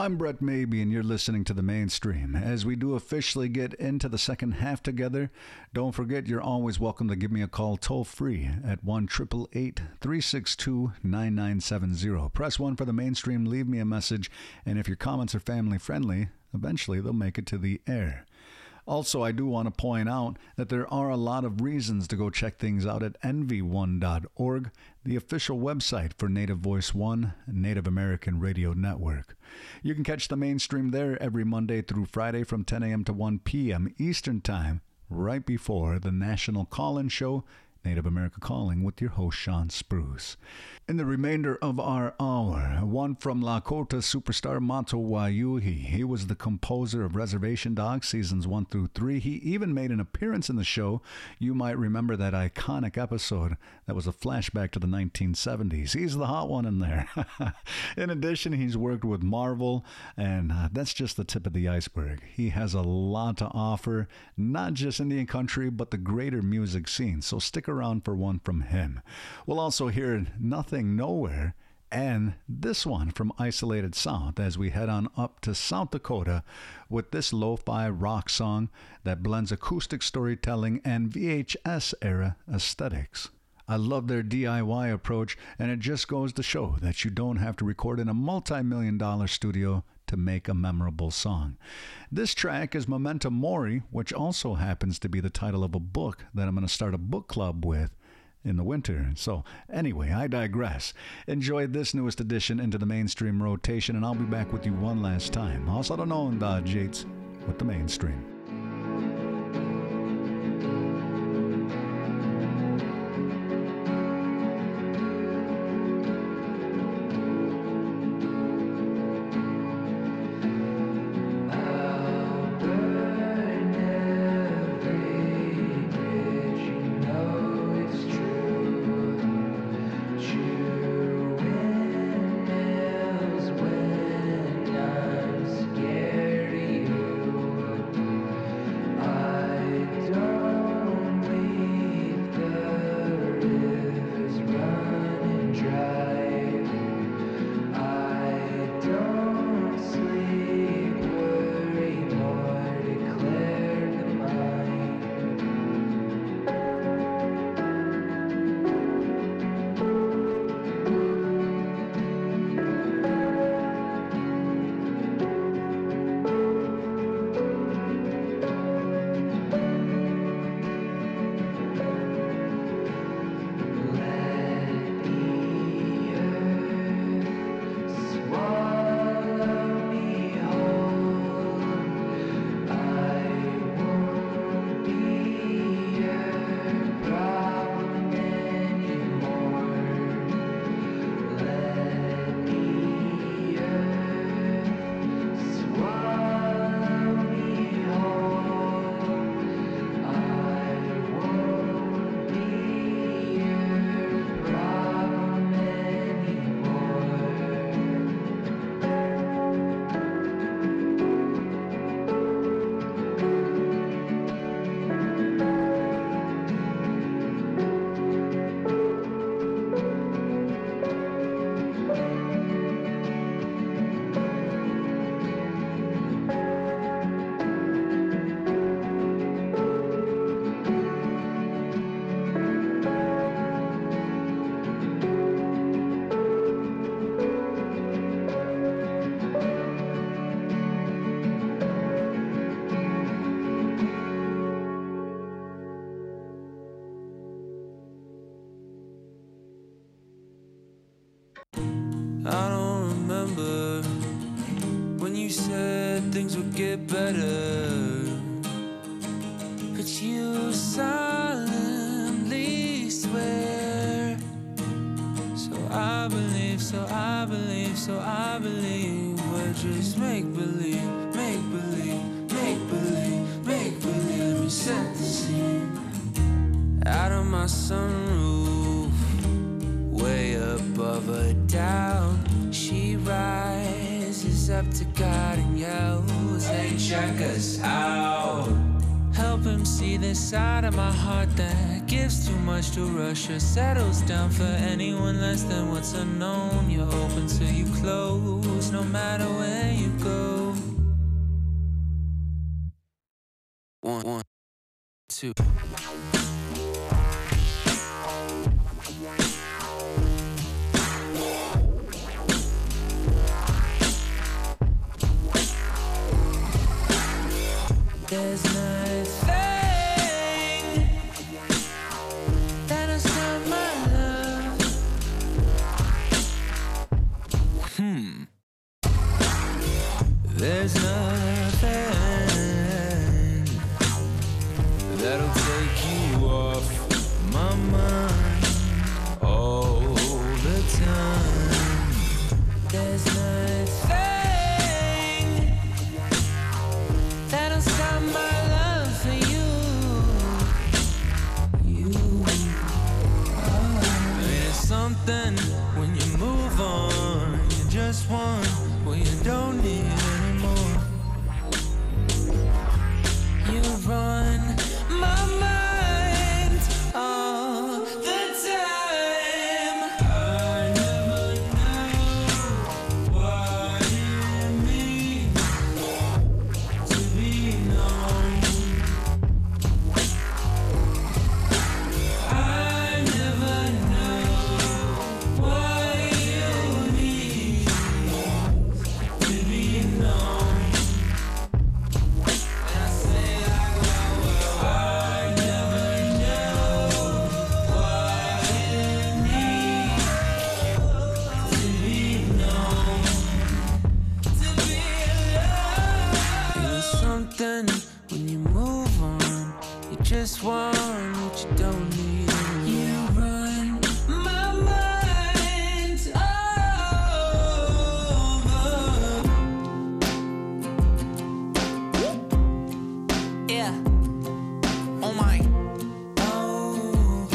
I'm Brett Maybe, and you're listening to The Mainstream. As we do officially get into the second half together, don't forget you're always welcome to give me a call toll-free at 1-888-362-9970. Press 1 for The Mainstream, leave me a message, and if your comments are family-friendly, eventually they'll make it to the air. Also, I do want to point out that there are a lot of reasons to go check things out at envy1.org, the official website for Native Voice One, Native American Radio Network. You can catch The Mainstream there every Monday through Friday from 10 a.m. to 1 p.m. Eastern Time, right before the National Call-In Show, Native America Calling, with your host, Sean Spruce. In the remainder of our hour, one from Lakota superstar Mato Wayuhi. He was the composer of Reservation Dogs Seasons 1 through 3. He even made an appearance in the show. You might remember that iconic episode that was a flashback to the 1970s. He's the hot one in there. In addition, he's worked with Marvel, and that's just the tip of the iceberg. He has a lot to offer, not just Indian country, but the greater music scene. So stick around for one from him. We'll also hear Nothing Nowhere and this one from Isolated South as we head on up to South Dakota with this lo-fi rock song that blends acoustic storytelling and VHS era aesthetics. I love their DIY approach, and it just goes to show that you don't have to record in a multi-million-dollar studio to make a memorable song. This track is Memento Mori, which also happens to be the title of a book that I'm going to start a book club with in the winter. So anyway, I digress. Enjoy this newest addition into the Mainstream rotation, and I'll be back with you one last time. Also known as Jates with the Mainstream. I don't remember when you said things would get better, but you silently swear. So I believe, so I believe, so I believe we're just make-believe, make-believe, make-believe, make-believe. Let me set the scene. Out of my sunroof, way above a doubt, she rises up to God and yells, "Hey, check us out." Help him see this side of my heart that gives too much to rush or settles down for anyone less than what's unknown. You're open till you close, no matter where you too. There's nothing that'll stop my love. There's nothing that'll take you off my mind all the time. There's nothing that'll stop my love for you. It's something when you move on, you just want what you don't need anymore. You run my mind all the time. I never knew what it means to be known. I never knew what you need to be known. And I say like, I never knew what it means to be known, to be alone. It's something when you move on, you just want what you don't need. You run my mind over. Yeah. Oh my. Oh.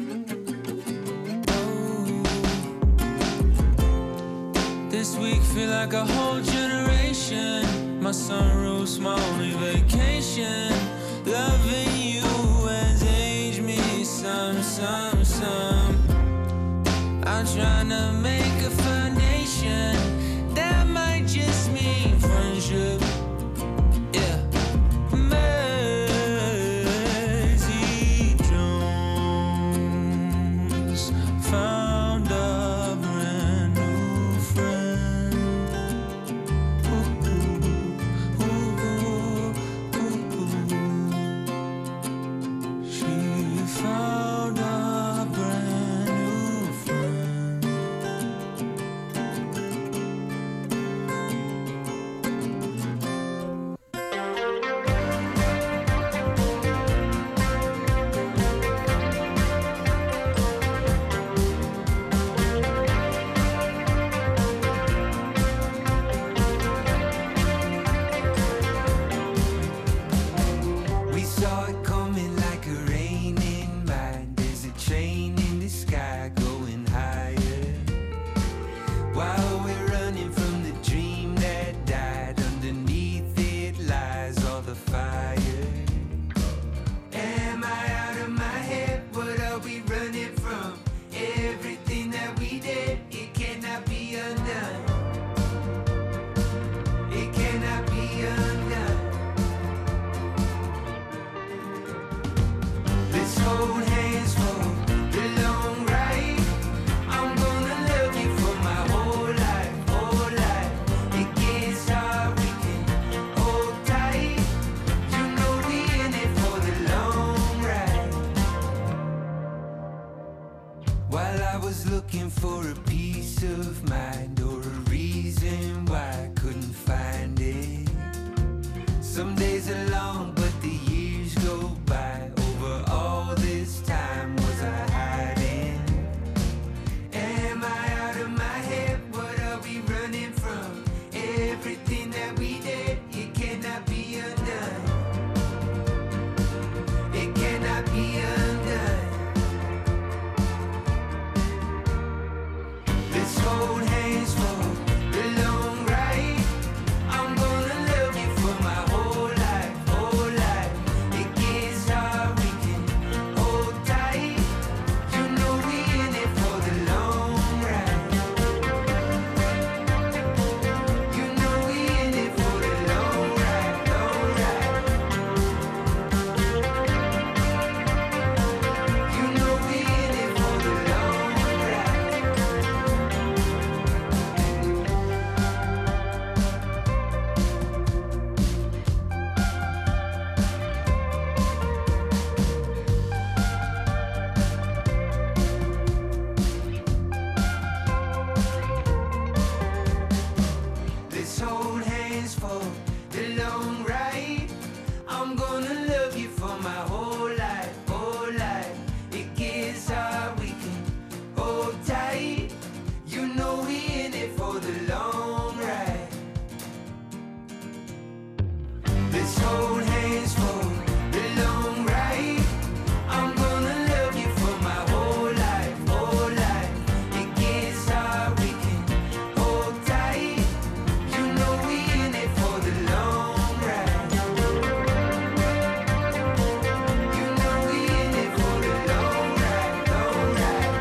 This week feel like a whole generation. My sunroof's my only vacation. Loving you has aged me some. I'm trying to make a foundation that might just mean friendship. Yeah. Maisie Jones found a brand new friend. Ooh, ooh, ooh, ooh. She found a brand new friend. hands for the long ride. I'm gonna love you for my whole life, whole life. It gets hard, we can hold tight. You know we in it for the long ride. Let's hold hands for the long ride. I'm gonna love you for my whole life, whole life. It gets hard, we can hold tight. You know we in it for the long ride. You know we in it for the long ride, long ride.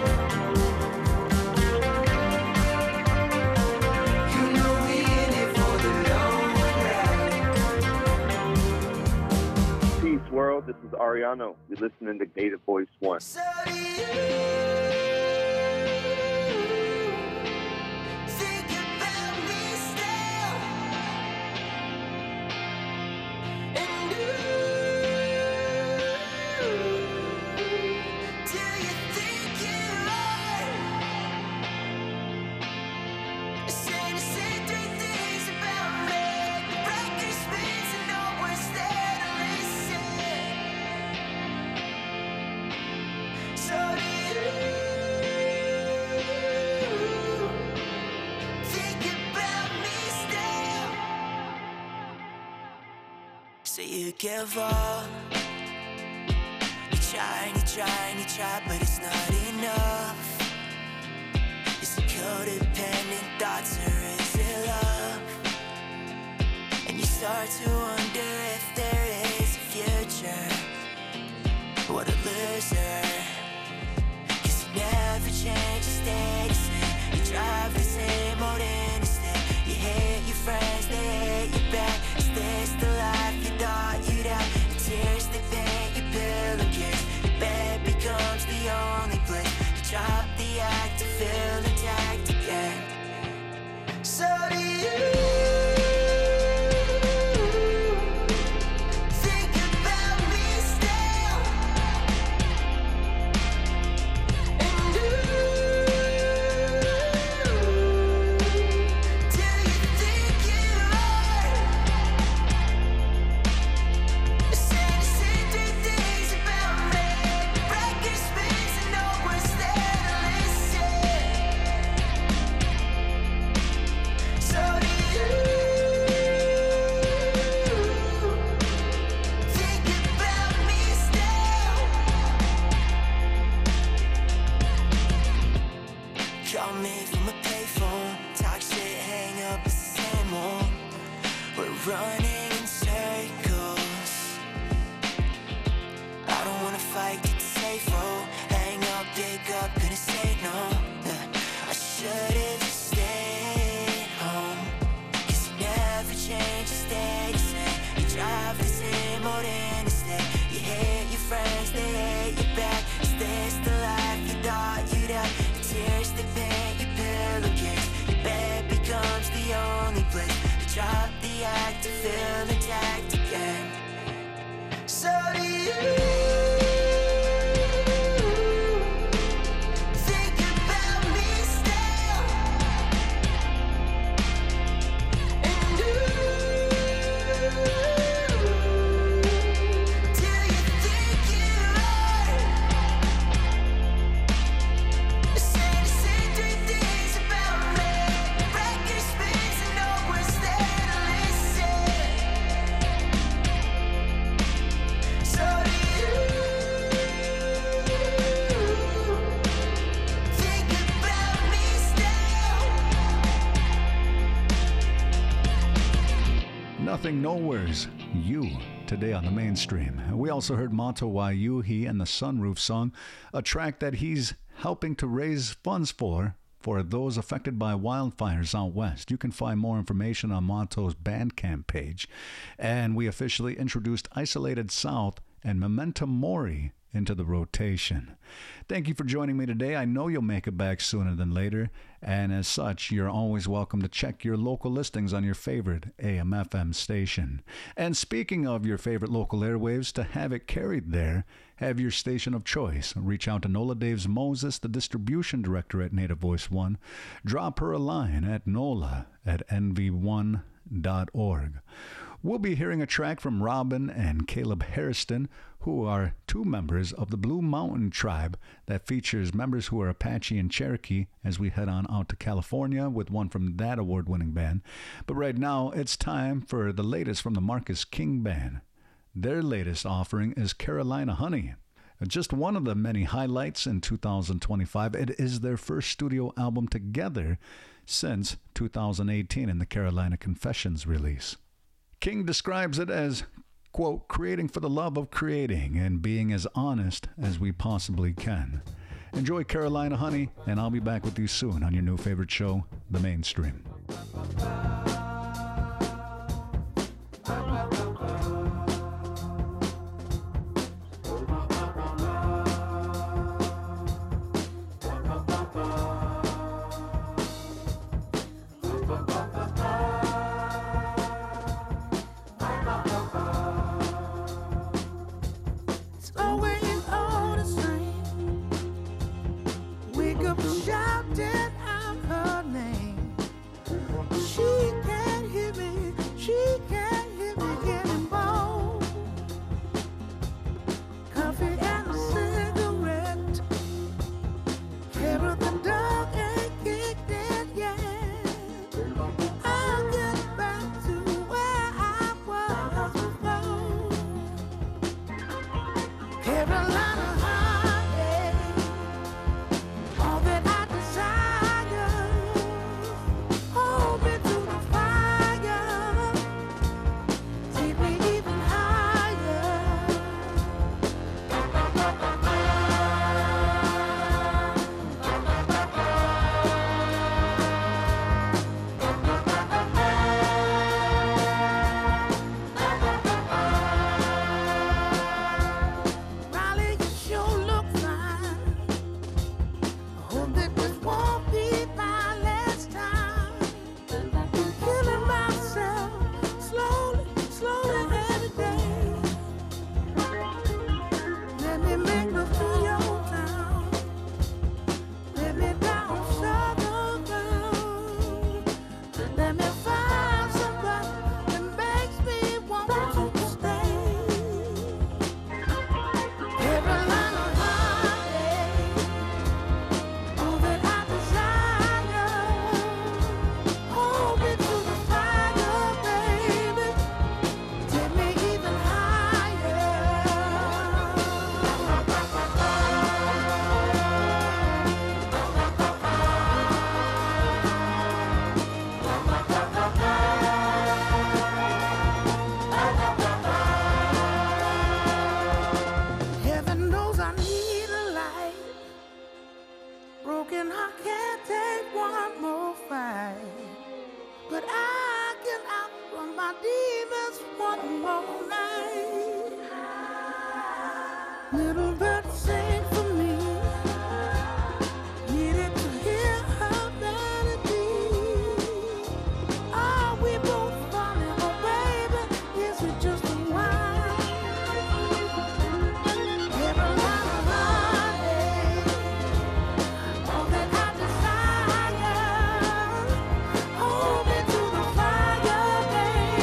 You know we in it for the long ride. Peace, world. This is Ariano. You're listening to Gated Voice One. So do you think about me still? And do you think you're right? Say three things about me. Break your spins and no one's there to listen. So do you think about me still? So you give up. You try, but it's not enough. Is it codependent thoughts or is it love? And you start to wonder if there is a future. What a loser. Cause you never change, you stay the same. You drive the same old interstate. You hate your friends, they hate you back. Is this the life you thought you'd have? The tears they paint your pillowcase. Your bed becomes the only place. You drop the act to feel intact again. So do you think about me still? And do you think you're right? Say three things about me. Break your spins and no one's there to listen. So do you think about me still? Call me from a payphone. Talk shit, hang up, it's the same old. We're running in circles. I don't wanna fight, get the safe road. Hang up, pick up, gonna say no. I should've just stayed home. Cause you never change, you stay the same. You drive the same old interstate. You hate your friends, they hate you back. Is this the life you thought you'd have? The tears they paint your pillowcase. Your bed becomes the only place. You drop the act to feel intact again. So do you think about me still? And do you think you're right? Say three things about me. Break your spins and no one's there to listen. So do you think about me still? Nothing Nowheres, You, today on the mainstream. We also heard Mato Wayu, he and the Sunroof song, a track that he's helping to raise funds for those affected by wildfires out west. You can find more information on Mato's Bandcamp page. And we officially introduced Isolated South and Memento Mori into the rotation. Thank you for joining me today. I know you'll make it back sooner than later, and as such, you're always welcome to check your local listings on your favorite AM/FM station. And speaking of your favorite local airwaves, to have it carried there, have your station of choice. Reach out to Nola Daves Moses, the distribution director at Native Voice One. Drop her a line at nola@nv1 carolinahunters.org. We'll be hearing a track from Robin and Caleb Hairston, who are two members of the Blue Mountain Tribe that features members who are Apache and Cherokee as we head on out to California with one from that award-winning band. But right now, it's time for the latest from the Marcus King Band. Their latest offering is Carolina Honey. Just one of the many highlights in 2025, it is their first studio album together since 2018 in the Carolina Confessions release. King describes it as, quote, creating for the love of creating and being as honest as we possibly can. Enjoy Carolina Honey, and I'll be back with you soon on your new favorite show, The Mainstream.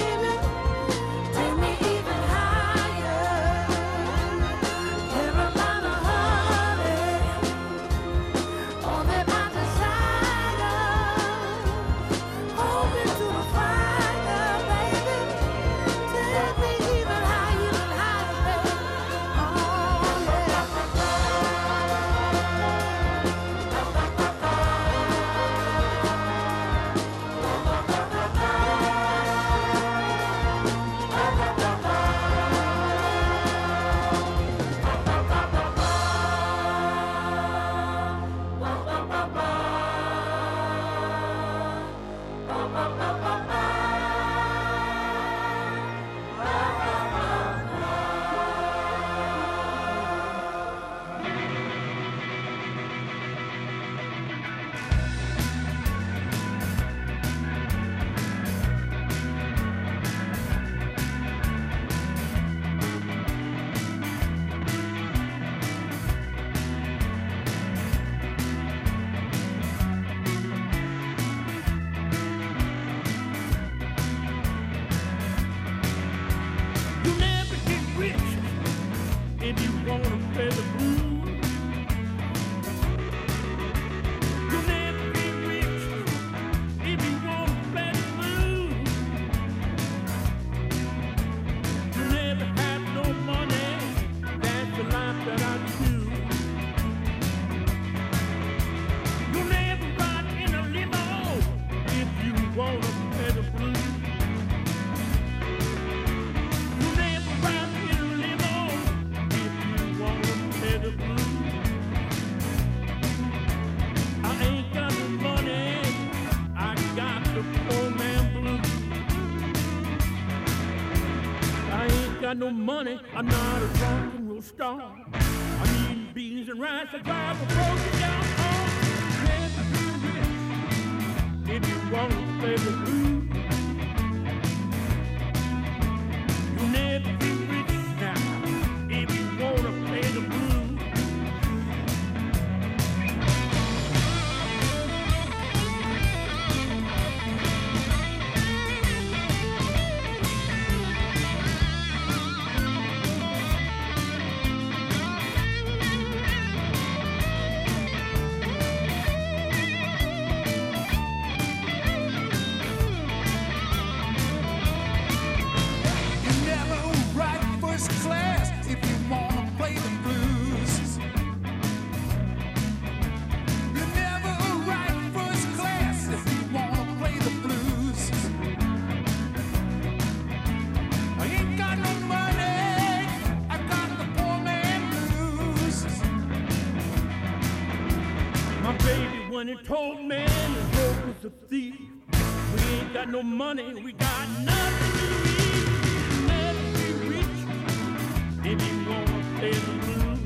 Carolina if you wanna play the blues. You'll never be rich if you wanna play the blues. You'll never have no money, that's the life that I choose. You'll never ride in a limo if you wanna play the blues. You'll never ride in a limo if you wanna play the blues. I ain't got no money, I got the poor man blues. I ain't got no money, I'm not a rock and roll star. I need beans and rice to drive a broken down car. Never be rich if you wanna play the blues. You'll never be rich now if you wanna play the blues. You never ride first class if you wanna play the blues. You never ride first class if you wanna play the blues. I ain't got no money, I got the poor man blues. My baby, when he told me the road was a thief, we ain't got no money, we got nothing to eat. Never be rich if you wanna play the blues.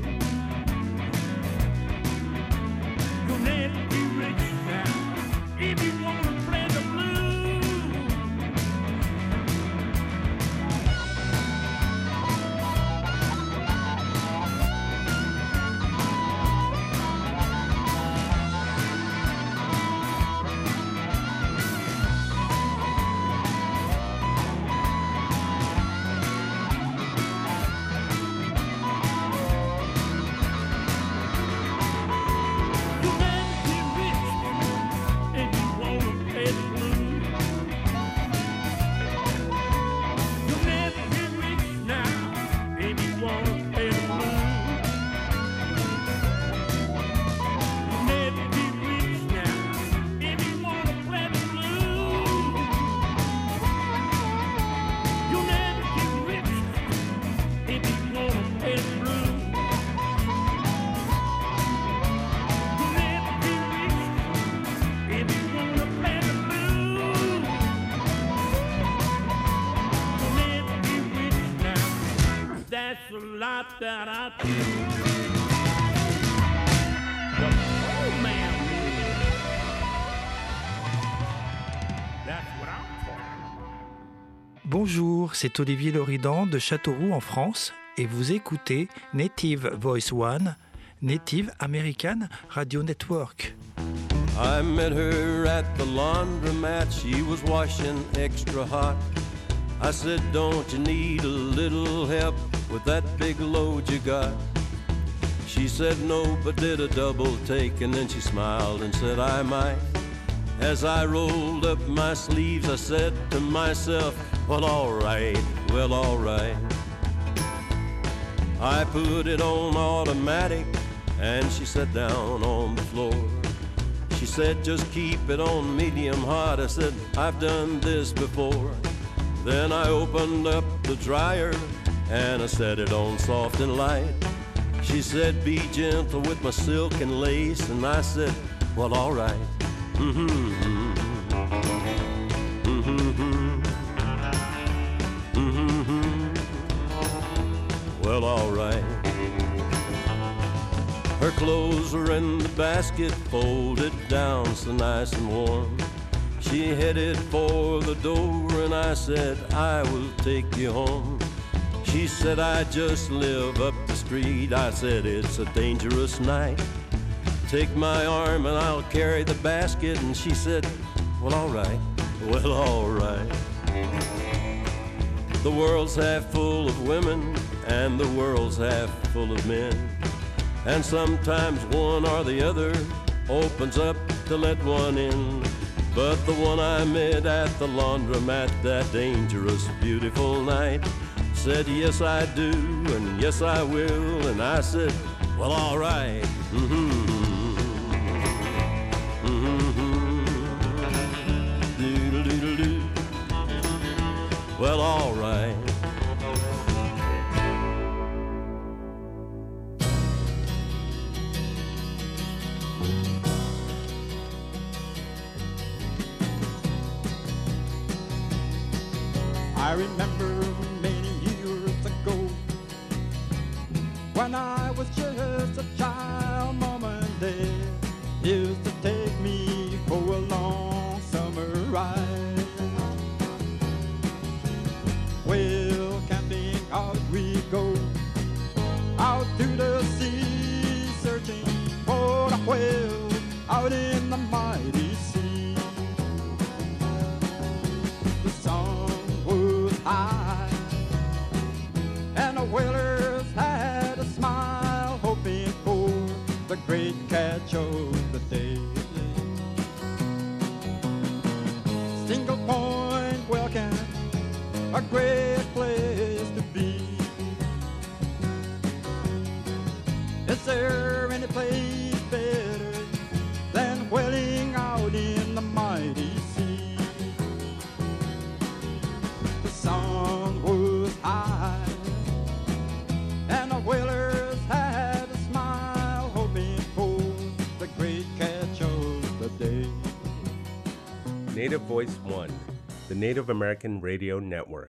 You'll never be rich now if you wanna play the blues. You'll never be rich if you wanna play the blues. You'll never be rich now if you wanna play the blues. You'll never be rich now if you wanna play the blues. You'll never be rich if you wanna play the blues. You'll never be rich if you wanna play the blues. You'll never be rich now. That's the life that I choose. The poor man blues. That's what I'm talking about. Bonjour, c'est Olivier Loridan de Châteauroux en France et vous écoutez Native Voice One, Native American Radio Network. I met her at the laundromat. She was washing extra hot. I said, don't you need a little help with that big load you got? She said no, but did a double take, and then she smiled and said, I might. As I rolled up my sleeves, I said to myself, well, all right, well, all right. I put it on automatic, and she sat down on the floor. She said, just keep it on medium hot. I said, I've done this before. Then I opened up the dryer, and I set it on soft and light. She said, be gentle with my silk and lace, and I said, well, all right. Well, all right. Her clothes were in the basket, folded down so nice and warm. She headed for the door, and I said, I will take you home. She said, I just live up the street. I said, it's a dangerous night. Take my arm and I'll carry the basket. And she said, well, all right, well, all right. The world's half full of women, and the world's half full of men. And sometimes one or the other opens up to let one in. But the one I met at the laundromat that dangerous, beautiful night said, yes, I do, and yes, I will. And I said, well, all right. Doodle-doodle-doo. Well, all right. I remember many years ago when I was just a child. Mom and Dad used to take me for a long summer ride. Well, camping out we go, out to the sea, searching for the whale out in the mighty sea. The sun was high, and the whalers had a smile, hoping for the great catch of the day. Single Point, welcome, a great place to be. Is there any place better than whaling out in the mighty sea? The sun was high, and the whalers had a smile, hoping for the great catch of the day. Native Voice One, the Native American Radio Network.